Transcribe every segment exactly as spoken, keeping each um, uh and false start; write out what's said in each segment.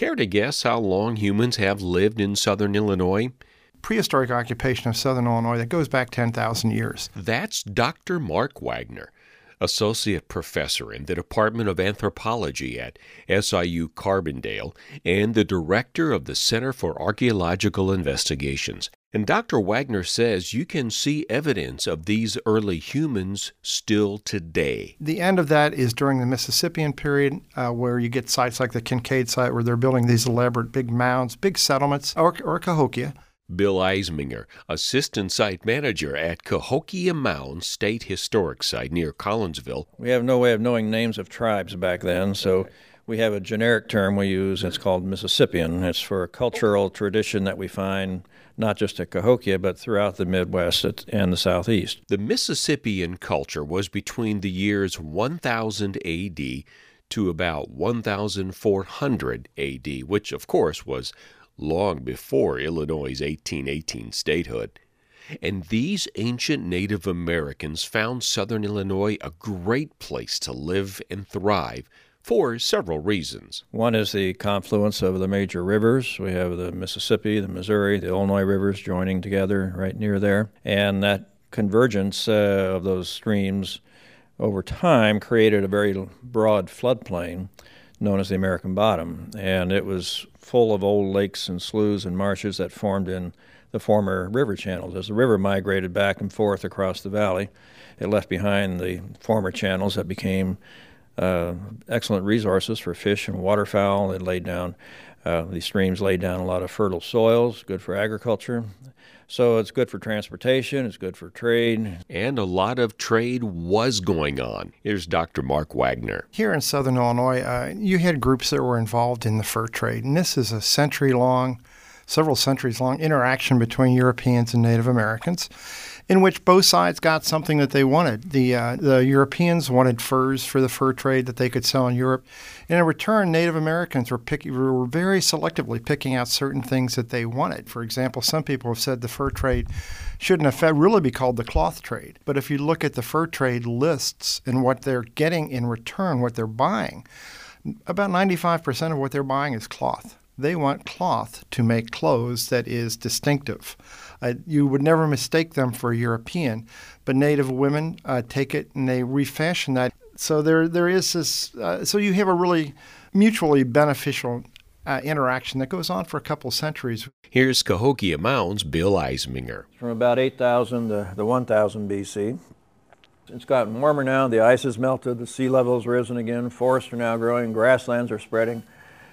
Care to guess how long humans have lived in southern Illinois? Prehistoric occupation of southern Illinois that goes back ten thousand years. That's Doctor Mark Wagner, Associate Professor in the Department of Anthropology at S I U Carbondale and the Director of the Center for Archaeological Investigations. And Doctor Wagner says you can see evidence of these early humans still today. The end of that is during the Mississippian period, uh, where you get sites like the Kincaid site where they're building these elaborate big mounds, big settlements, or, or Cahokia. Bill Eisminger, Assistant Site Manager at Cahokia Mound State Historic Site near Collinsville. We have no way of knowing names of tribes back then, so we have a generic term we use. It's called Mississippian. It's for a cultural tradition that we find not just at Cahokia, but throughout the Midwest and the Southeast. The Mississippian culture was between the years one thousand A D to about one thousand four hundred A D, which, of course, was long before Illinois' eighteen eighteen statehood. And these ancient Native Americans found southern Illinois a great place to live and thrive for several reasons. One is the confluence of the major rivers. We have the Mississippi, the Missouri, the Illinois rivers joining together right near there. And that convergence uh, of those streams over time created a very broad floodplain known as the American Bottom. And it was full of old lakes and sloughs and marshes that formed in the former river channels. As the river migrated back and forth across the valley, it left behind the former channels that became uh, excellent resources for fish and waterfowl. It laid down, uh, these streams laid down a lot of fertile soils, good for agriculture. So it's good for transportation, it's good for trade. And a lot of trade was going on. Here's Doctor Mark Wagner. Here in southern Illinois, uh, you had groups that were involved in the fur trade, and this is a century-long, several centuries-long interaction between Europeans and Native Americans, in which both sides got something that they wanted. The uh, the Europeans wanted furs for the fur trade that they could sell in Europe. And in return, Native Americans were, pick, were very selectively picking out certain things that they wanted. For example, some people have said the fur trade shouldn't have really be called the cloth trade. But if you look at the fur trade lists and what they're getting in return, what they're buying, about ninety-five percent of what they're buying is cloth. They want cloth to make clothes that is distinctive. Uh, you would never mistake them for a European, but Native women uh, take it and they refashion that. So there, there is this. Uh, so you have a really mutually beneficial uh, interaction that goes on for a couple centuries. Here's Cahokia Mound's Bill Eisminger. From about eight thousand to the one thousand B C. It's gotten warmer now. The ice has melted. The sea level's risen again. Forests are now growing. Grasslands are spreading.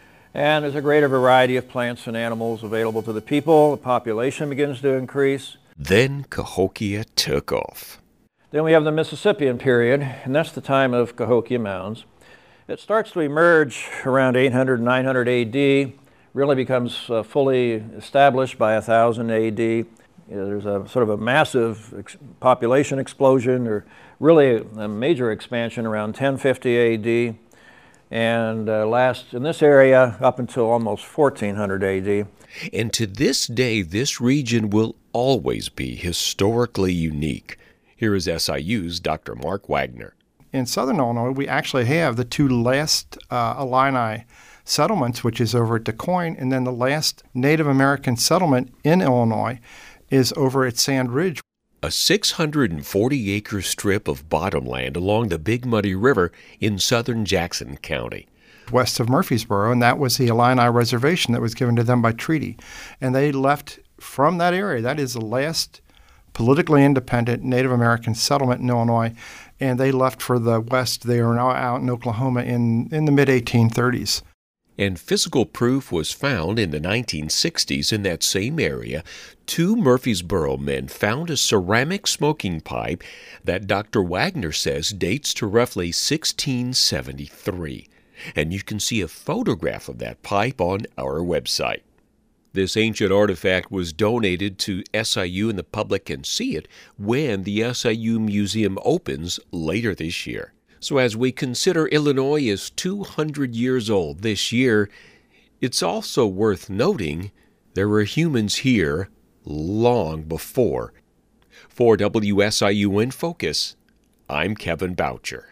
And there's a greater variety of plants and animals available to the people. The population begins to increase. Then Cahokia took off. Then we have the Mississippian period, and that's the time of Cahokia Mounds. It starts to emerge around eight hundred, nine hundred A D, really becomes uh, fully established by one thousand A D. You know, there's a sort of a massive ex population explosion, or really a major expansion around ten fifty A D. And uh, lasts in this area up until almost fourteen hundred A D. And to this day, this region will always be historically unique. Here is S I U's Doctor Mark Wagner. In southern Illinois, we actually have the two last uh, Illini settlements, which is over at DuQuoin, and then the last Native American settlement in Illinois is over at Sand Ridge. A six hundred forty acre strip of bottomland along the Big Muddy River in southern Jackson County. West of Murfreesboro, and that was the Illini Reservation that was given to them by treaty. And they left from that area. That is the last politically independent Native American settlement in Illinois, and they left for the west. They are now out in Oklahoma in, in the mid eighteen thirties. And physical proof was found in the nineteen sixties in that same area. Two Murfreesboro men found a ceramic smoking pipe that Doctor Wagner says dates to roughly sixteen seventy-three. And you can see a photograph of that pipe on our website. This ancient artifact was donated to S I U, and the public can see it when the S I U Museum opens later this year. So as we consider Illinois is two hundred years old this year, it's also worth noting there were humans here long before. For W S I U In Focus, I'm Kevin Boucher.